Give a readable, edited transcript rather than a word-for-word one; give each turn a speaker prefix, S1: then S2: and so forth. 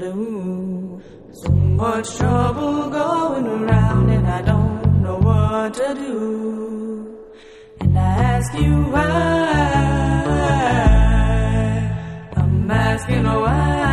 S1: blue. So much trouble going around and I don't know what to do. And I ask you why, I'm asking why.